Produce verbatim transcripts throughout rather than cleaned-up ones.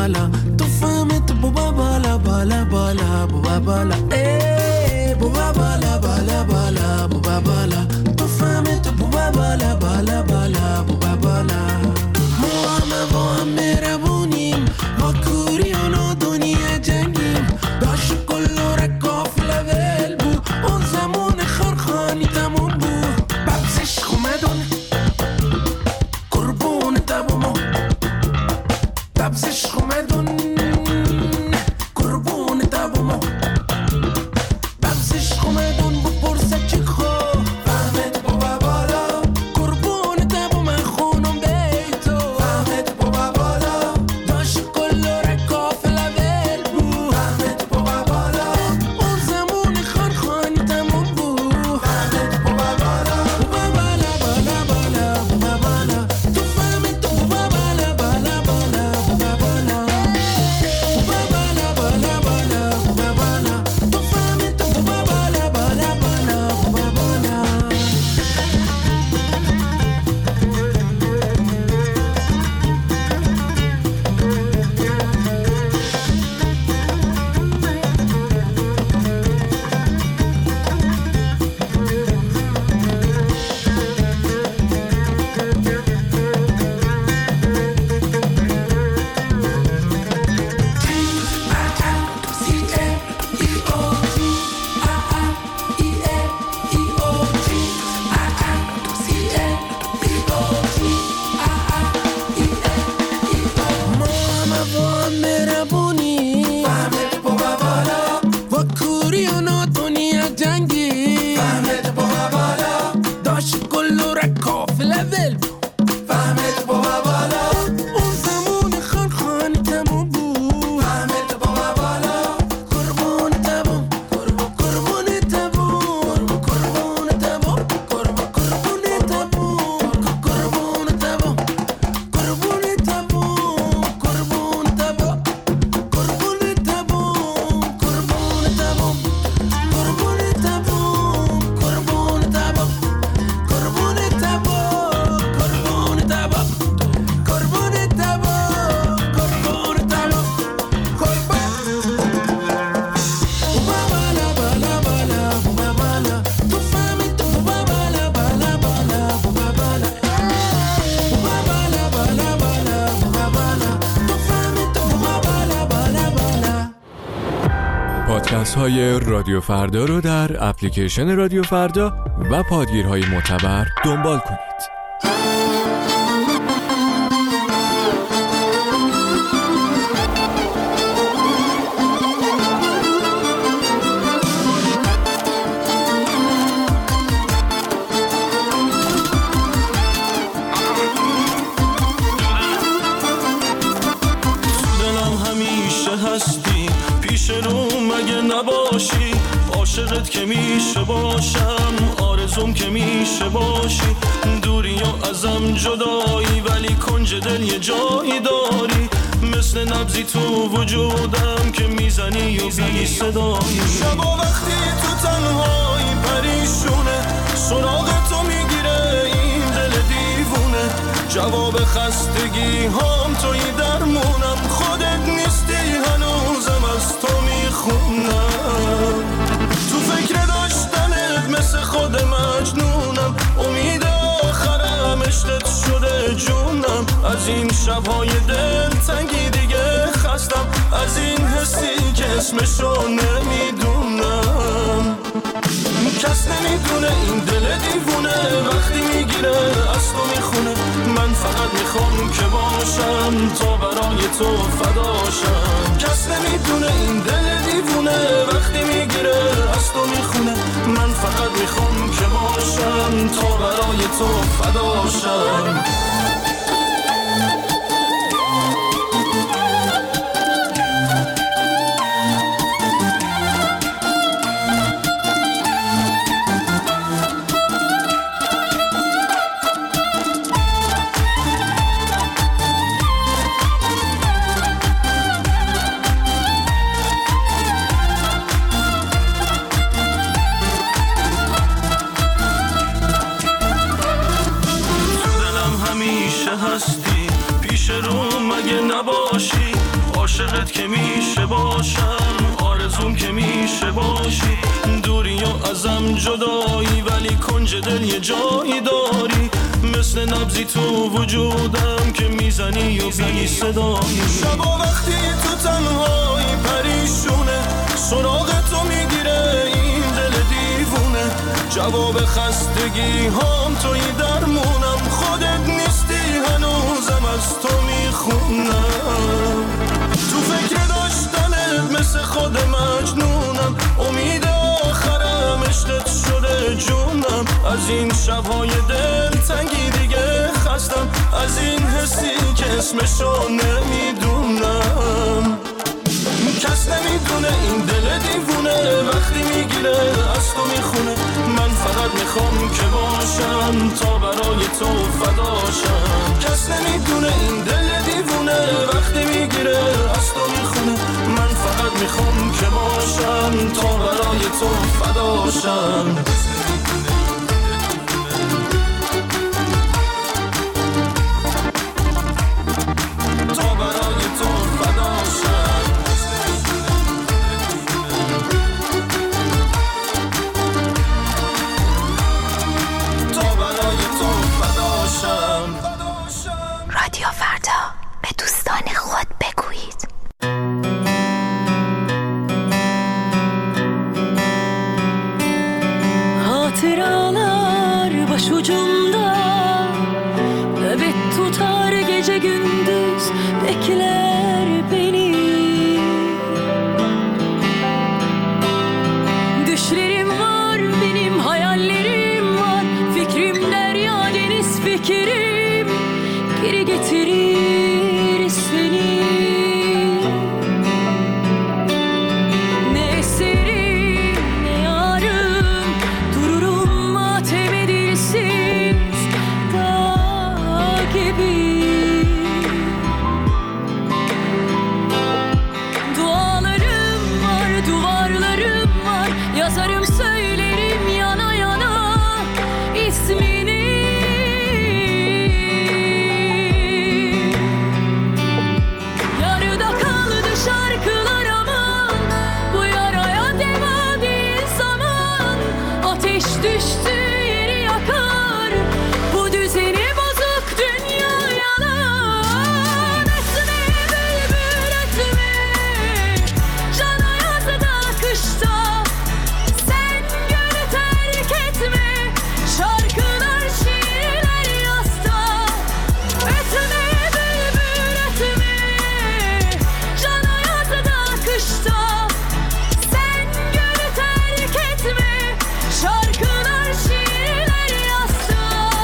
بالا تو فهمت بوبا بالا بالا بالا بوبا بالا ای بوبا بالا بالا بالا بوبا بالا تو فهمت بوبا بالا بالا بالا بوبا بالا ما همه با هم مهربونیم ما کوری و نادونی جنگیم داشت کل و رکاف لول بو اون زمان خرخانی تموم بو ببزش خومدون قربون تبومو ببزش خومدون قربون تبومو ببزش خومدون بپرسه چی خو فهمت بابا بالا قربون تبوم خونم بیتو فهمت بابا بالا داشت کل رکاف لول بو فهمت بابا بالا اون زمان خرخانی تموم بو فهمت بابا بالا بابا بالا بالا بالا بابا بالا تو فهمت بابا بالا بالا بالا بابا بالا بابا بالا بالا بالا بابا بالا تو فهمت بابا بالا بالا بالا بابا بالا ما همه با هم مهربونی فهمت بابا بالا و کوری و ناتونی جنگی فهمت بابا بالا داشت کل و رکاف لول فهمت بابا بالا اون زمان خرخانی تموم بود فهمت بابا بالا قربون تبوم قربون قربون تبوم قربون تبوم قربون قربون تبوم قربون تبوم قربون تبوم قربون تبوم قربون تبوم قربون تبوم قربون تبوم قربون تبوم قربون تبوم قربون تبوم قربون تبوم قربون تبوم قربون بوبا بالا بالا بالا بوبا بالا تو فهمت بوبا بالا بالا بالا بوبا بالا بوبا بالا بالا بالا بوبا بالا تو فهمت بوبا بالا بالا بالا پادکست های رادیو فردا رو در اپلیکیشن رادیو فردا و پادگیرهای معتبر دنبال کنید. دلم همیشه هستی پیش رو مگه نباشی عاشقت که میشه باشم آرزوم که میشه باشی دوری یا ازم جدایی ولی کنج دل یه جایی داری مثل نبضی تو وجودم که میزنی و بی صدایی شبا وقتی تو تنهایی پریشونه سراغ تو میگیره این دل دیوونه جواب خستگی هم توی درمونم خودت نیستی هنوزم از تو میخونم تو فکر داشتنت مثل خود مجنونم امید آخرم عشقت شده جونم از این شبهای دل تنگی دیگه خستم از این حسی که اسمشو نمیدونم کس نمیدونه این دل دیوونه وقتی میگیره از تو میخونه من فقط میخوام که باشم تا برای تو فداشم کس نمیدونه این دل دیوونه وقتی میگیره از تو میخونه من فقط میخوام که باشم تا برای تو فداشم هستی پیش رو مگه نباشی عاشقت که میشه باشم آرزوم که میشه باشی دوری و ازم جدایی ولی کنج دل یه جایی داری مثل نبضی تو وجودم که میزنی و بی صدایی شبا وقتی تو تنهایی پریشونه سراغ تو میگیره این دل دیوونه جواب خستگی هم توی درمونم خودت نیستی هنوزم از تو میخونم تو فکر داشتنت مثل خود مجنونم امید آخرم عشقت شده جونم از این شبهای دل تنگی دیگه خستم از این حسی که اسمشو نمیدونم کس نمیدونه این دل دیوونه وقتی میگیره از تو میخونه من فقط میخوام که باشم تا برای تو فداشم کس نمیدونه این دل دیوونه وقتی میگیره از تو میخونه من فقط میخوام که باشم تا برای تو فداشم تا برای تو فداشم رادیو فردا به دوستان خود بگویید. Hatıralar başucumda nöbet tutar gece gündüz bekler beni düşlerim var benim hayallerim var fikrim derya deniz fikrim geri getirir seni ne eserim ne yarım dururum matem edilsiz dağ gibi dualarım var duvarlarım var yazarım söylerim yana yana ismini yarıda kaldı şarkılar aman bu yaraya deva değil zaman ateş düştü yeri yakar bu düzeni bozuk dünya yalan etme bülbül etme cana yazda kışta sen gönlü terk etme şarkılar şiirler yasta etme bülbül etme cana yazda kışta sen gönlü terk etme şarkılar şiirler yasta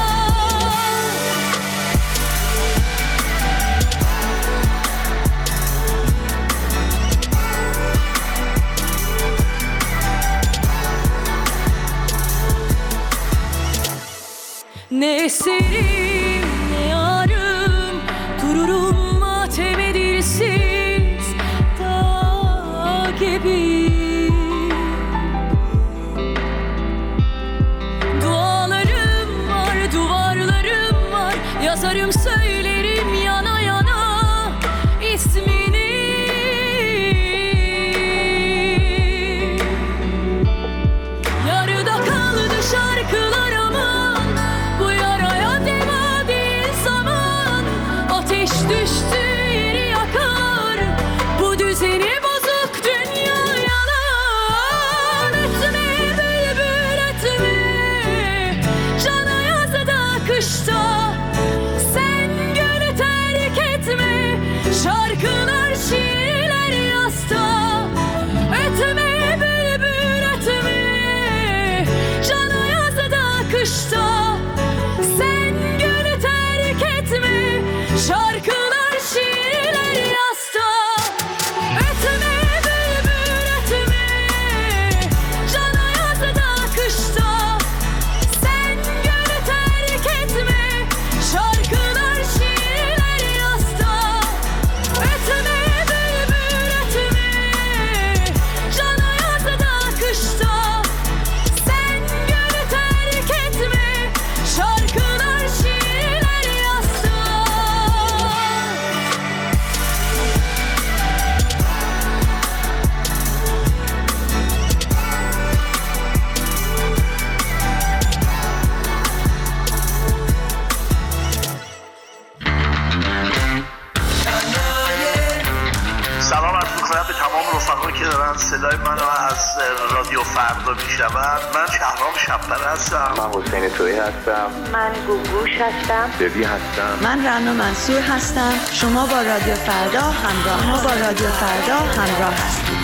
ne eserim ne yarım dururum matem edilsiz dağ gibi dualarım var duvarlarım var yazarım söylerim yana yana ismini yarıda kaldı şarkılar aman bu yaraya deva değil zaman ateş düştü yeri yakar bu düzeni bozuk dünya yalan etme bülbül etme cana yazda kışta sen gönlü terk etme şarkılar şiirler yasta etme bülbül etme cana yazda kışta sen gönlü terk etme şarkılar şiirler yasta etme bülbül etme cana yazda kışta sen gönlü terk etme فردا میشود. من شهرام شب‌پر هستم. من حسین تویی هستم. من گوگوش هستم. ببی هستم. من رنا منصور هستم. شما با رادیو فردا همراه ما با رادیو فردا همراه هستید.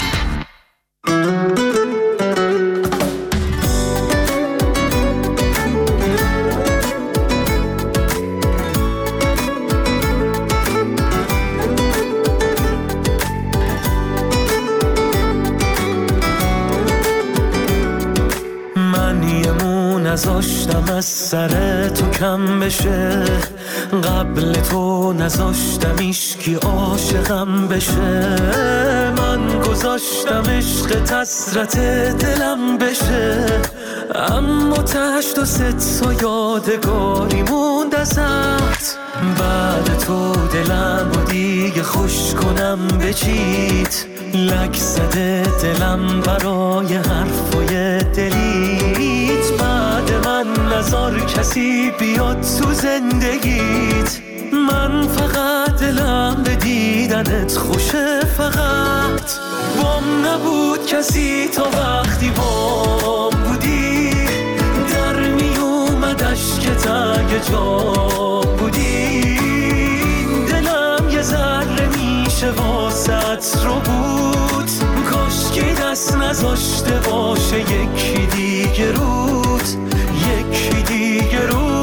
نذاشتم از سر تو کم بشه، قبل تو نذاشتم ایشکی عاشقم بشه، من گذاشتم عشق حسرت دلم بشه، اما تهش تو ست تا یادگاری موند ازت. بعد تو دلم و دیگه خوش کنم به چیت، لک زده دلم برای حرفای دلیت. بعد من نذار کسی بیاد تو زندگیت، من فقط دلم به دیدنت خوشه. فقط بام نبود کسی تا وقتی بام بودی، در می اومدش که تگ جام بودی. دلم یه ذره میشه واسط رو بود، کاشکی دست نذاشته باشه یکی دیگه رود، یکی دیگه رود.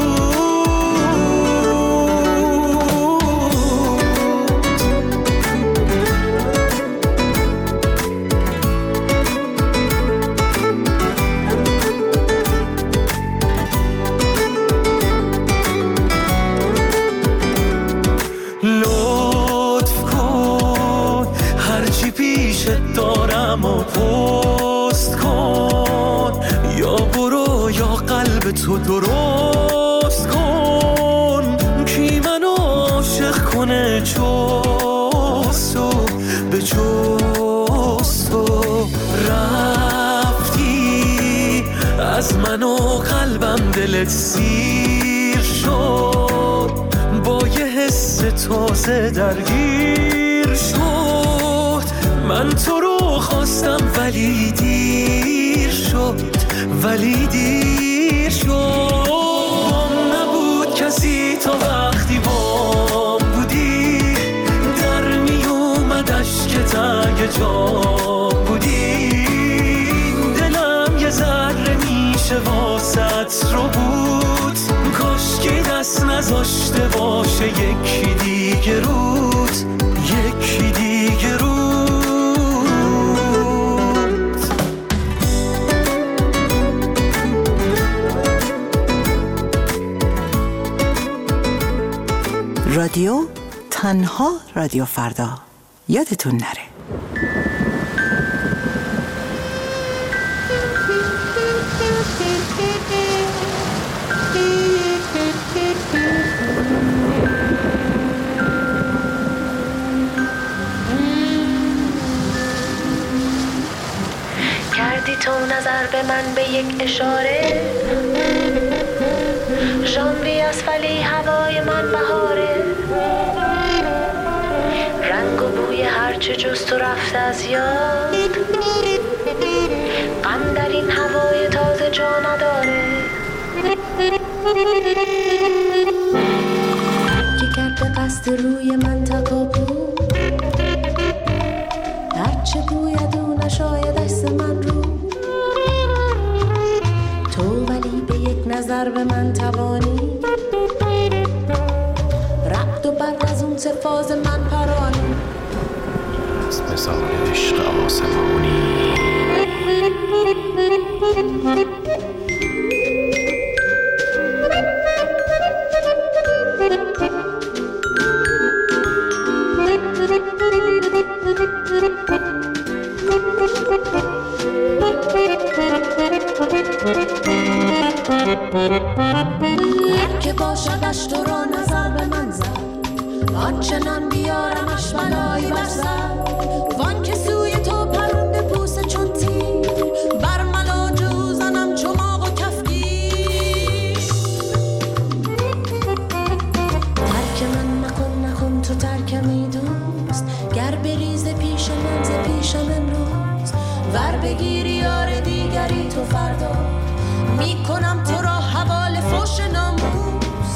لطف کن هرچی پیشت دارم و پست کن، یا برو یا قلب تو درست کن. کی منو عاشق کنه چوستو به چوستو، رفتی از منو قلبم دلت سیر شد، با یه حس تازه درگیر شد. من تو رو خواستم ولی دیر شد، ولی دیر شد. بام نبود کسی تا وقتی بام بودی، در می اومدش که تگ جام بودی. دلم یه ذره میشه واسط رو بود، کاشکی دست نذاشته باشه یکی دیگه رود، یکی دیگه رود. رادیو تنها رادیو فردا، یادتون نره. کردی تو نظر به من به یک اشاره، ژانوی است ولی هوای من بهاره، رنگ و بوی هرچه جز تو رفته از یاد، غم در این هوای تازه جا نداره. که کرد قصد روی من تکاپو، هرچه گوید او نشاید دست من رو، تو ولی به یک نظر به من توانی، رعد و برق از اون سفاز من پرانی، از مثال عشق آسمانی. هر که باشدش تو را نظر به من زد، آنچنان بیارمش بلایی بر سر، وان که سوی تو پرنده پوست چون تیر، بر ملاج او زنم چماق و کفگیر. ترک من نکن نکن تو ترکمی دوست، گر بریز پیش من ز پیشم امروز، ور بگیری یار دیگر ببری تو فردا میکنم تو را حوال فوش ناموس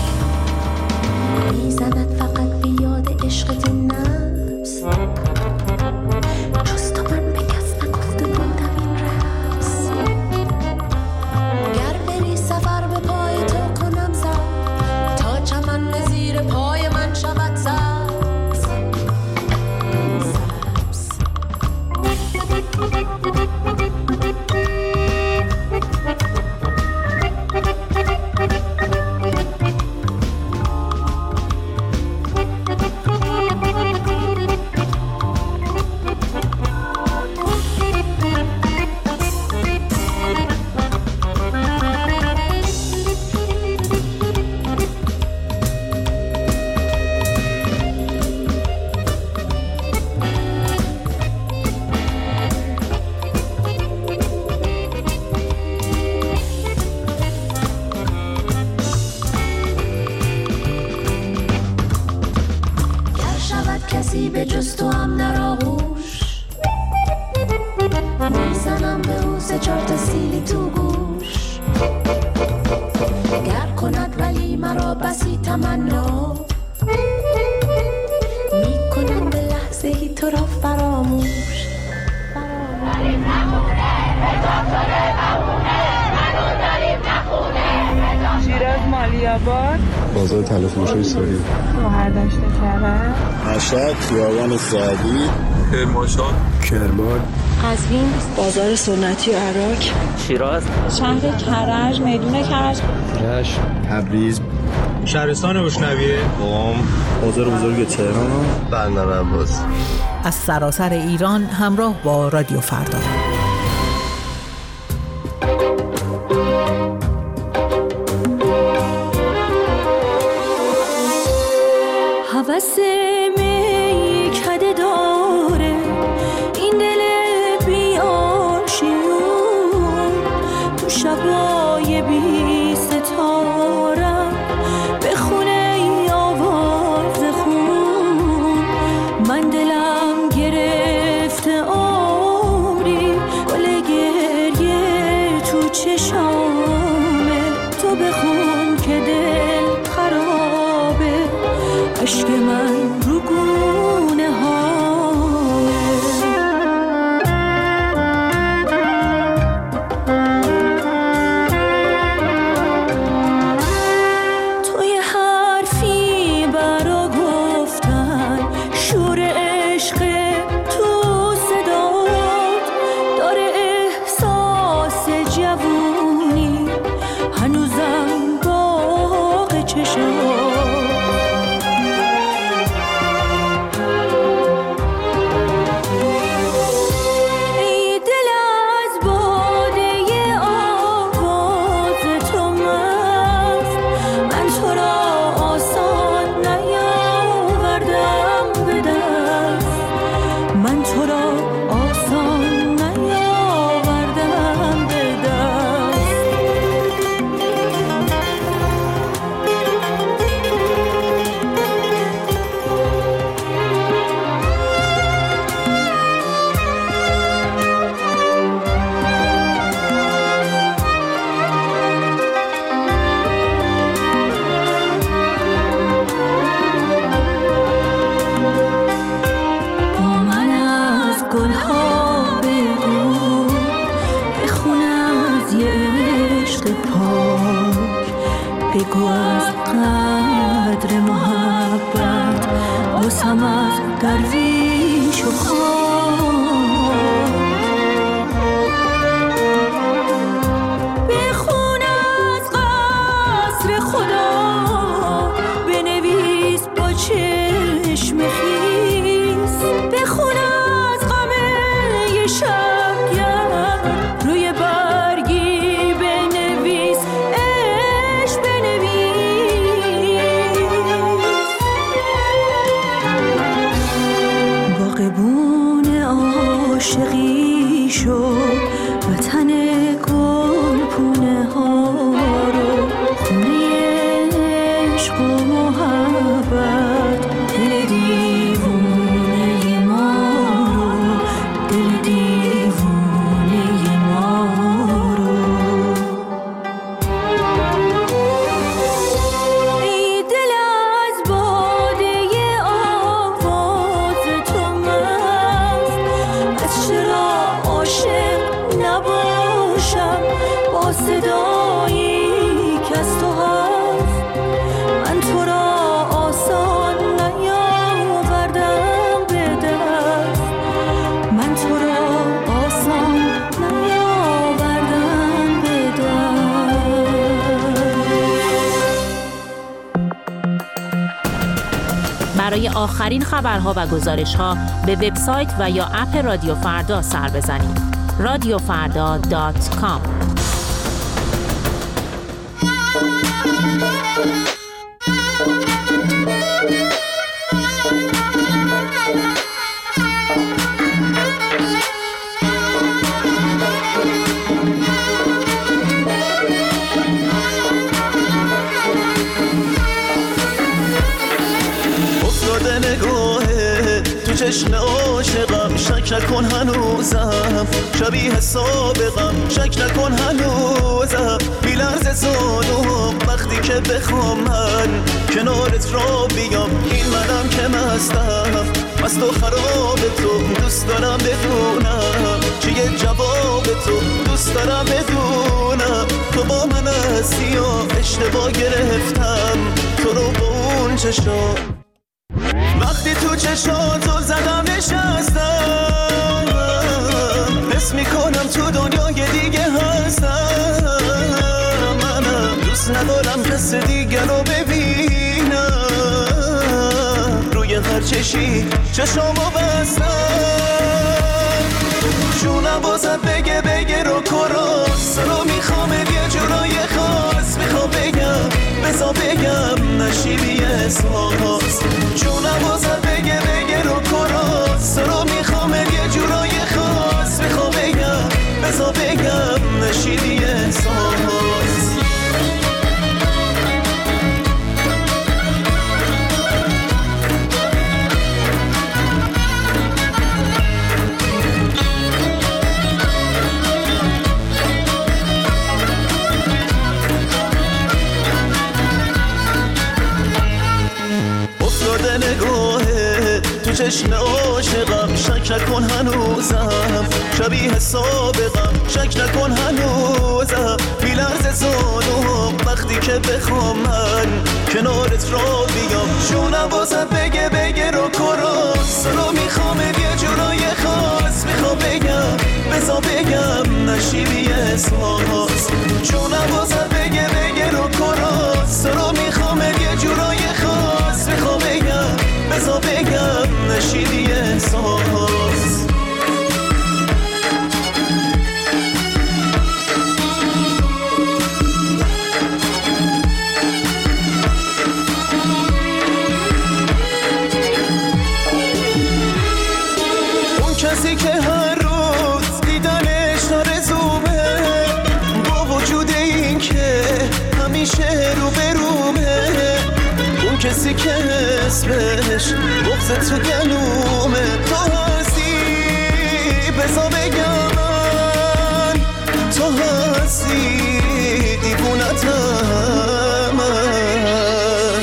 میزند فقط بیاد عشقت نفس جز تو من به کس نگفته بودم این رمز گر بری سفر به پای تو کنم سر تا چمن زیر پای من شود سبز کسی به جز تو هم در آغوش میزنم به او سه چار تا سیلی تو گوش گر کند ولی مرا بسی تمنا میکنم به لحظه ای تو را فراموش داریم نخونه بزافتاره نمونه منو داریم نخونه شیراز مالیاباد بازار تلفروشی سوری گوهر داشته کرده مشهد خیابان سعدی کرمانشاه کرمان قزوین بازار سنتی عراق شیراز شهر کرج میدون کرج رشت تبریز شهرستان روشنویه قم بازار بزرگ تهران بندر عباس از سراسر ایران همراه با رادیو فردا. هوس می کده داره این دل بی‌آشیون تو شبای بی ستاره بخونه ای آواز خون من دلم گرفته عمری گل گریه تو چشامه تو بخون که دل خرابه عشق من رو گونه توی حرفی برا گفتن شور عشق تو صدات داره احساس جوونی هنوزم باغ چشمات بگو از قدر محبت باسم از درویش و خان بخون از قصر خدا بنویس با چشم خیس بخون از غم شبگرد روی برگی بنویس عشق باغبون عاشقی شو وطن گل پونه ها رو خونه عشق و محبت دل دیوونه ما رو دل دیوونه ما صدایی که از تو هست من تو را آسان نیاوردم به دست، من تو را آسان نیاوردم به دست. برای آخرین خبرها و گزارش‌ها به وبسایت و یا اپ رادیو فردا سر بزنید. رادیو فردا دات کام. افتاده نگاهه تو چشم عاشقم، شک نکن هنوزم شبیه سابقم، شک نکن هنوزم بی لرز زانوم وقتی که بخوام من کنارت را بیام، این منم که مستم مست و خراب تو، دوست دارم بدونم چیه جواب تو، دوست دارم بدونم تو با من هستی یا اشتباه گرفتم تو رو با اون چشم، وقتی تو چشاتو زدم نشستم حس میکنم تو دنیای دیگه هستم، منم دوست ندارم کس دیگه رو ببینم، روی هر چشی چشامو بستم، جونم بازت بگه بگه رو کراس رو میخوام یه جورای خاص، میخوام بگم بزا بگم نشیبی احساس، جونم بازت بگه بگه رو کراس رو میخوام یه جورای خاص، میخوام بگم بزا بگم نشیبی احساس. نگاهه تو چشم عاشقم، شک نکن هنوزم شبیه سابقم، شک نکن هنوزم بی لرز زانوم وقتی که بخوام من کنارت را بیام، جونم بازت بگه بگه رو کراس رو میخوام یه جورای خاص، میخوام بگم بزا بگم نشیبی احساس، جونم بازت بگه بگه رو کراس رو میخوام یه جورای خاص، میخوام بگم بزا بگم نشیدی احساس. اون کسی که هر روز دیدنش آرزومه، با وجود این که همیشه رو برومه، اون کسی که اسمش بغض تو گلومه، تو هستی بزا بگم من، تو هستی دیوونتم من.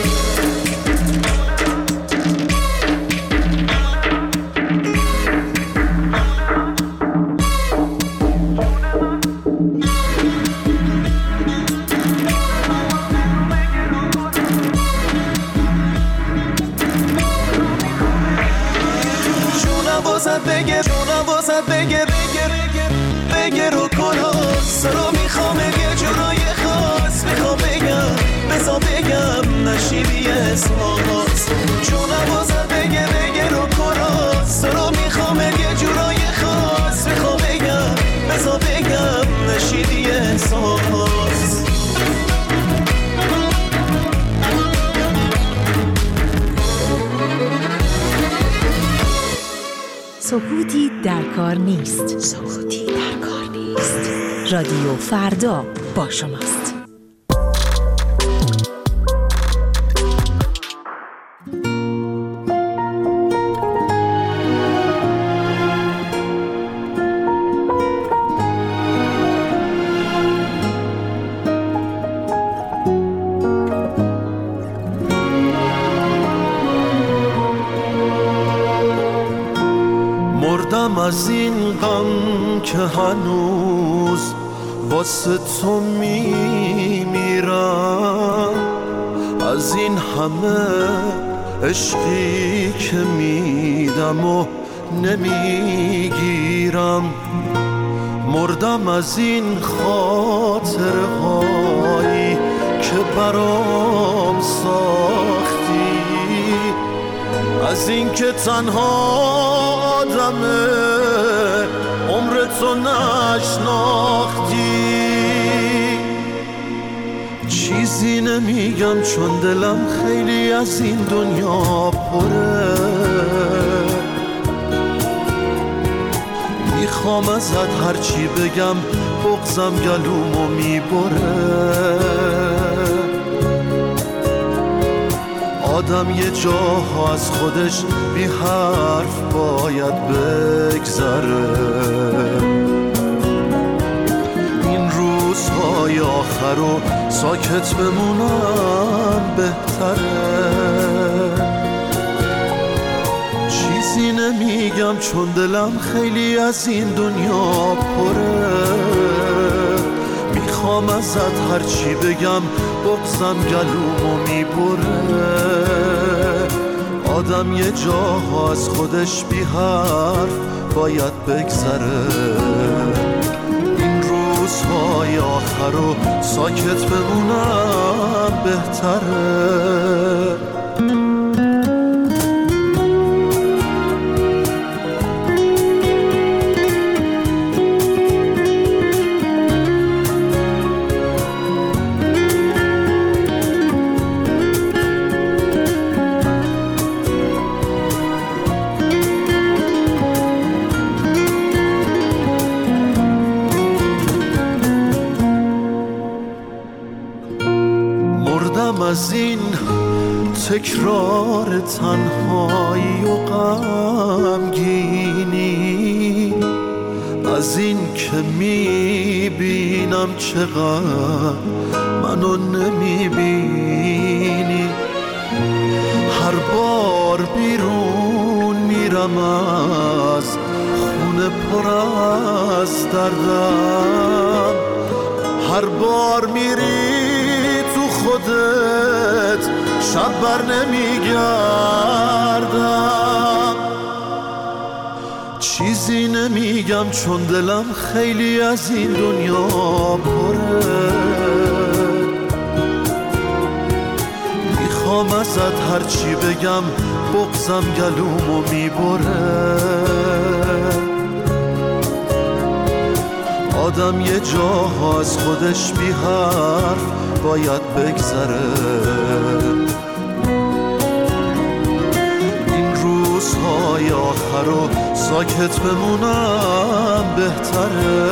بازت بگه جونم بازت بگه بگه بگه رو کراس رو میخوام یه جورای خاص، میخوام بگم بزا بگم نشیبی احساس، جونم بازت بگه بگه رو کراس رو میخوام یه جورای خاص، میخوام بگم بزا بگم نشیبی احساس. سکوتی در کار نیست. سکوتی در کار نیست. رادیو فردا با شماست. از این غم که هنوز واسه تو میمیرم، از این همه عشقی که میدم و نمیگیرم. مردم از این خاطره هایی که برام ساختی، از این که تنها آدمه عمر تو نشناختی. چیزی نمیگم چون دلم خیلی از این دنیا پره، میخوام ازت هرچی بگم بغضم گلومو میبره. آدم یه جاها از خودش بی حرف باید بگذره. این روزهای آخر رو ساکت بمونم بهتره. چیزی نمیگم چون دلم خیلی از این دنیا پره، میخوام ازت هرچی بگم بغضم گلومو میبره. آدم یه جاها از خودش بی حرف باید بگذره. این روزهای آخر رو ساکت بمونم بهتره. از این تکرار تنهایی و غمگینی، از این که میبینم چقدر منو نمیبینی. هر بار بیرون میرم از خونه پر از دردم، هر بار میری خودت شب بر نمیگردم. چیزی نمیگم چون دلم خیلی از این دنیا پره، میخوام ازت هرچی بگم بغضم گلومو میبره. آدم یه جاها از خودش بی حرف باید بگذره. این روزهای آخر رو ساکت بمونم بهتره.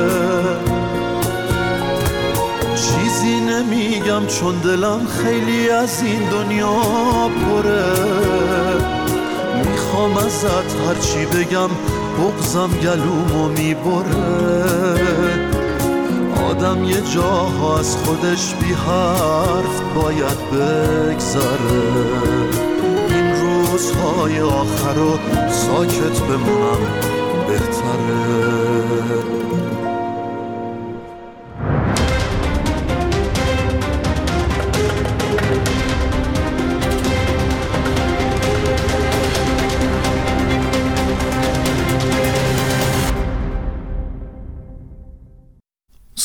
چیزی نمیگم چون دلم خیلی از این دنیا پره، میخوام ازت هرچی بگم بغضم گلومو میبره. آدم یه جاها از خودش بی حرف باید بگذره. این روزهای آخر رو ساکت بمونم بهتره.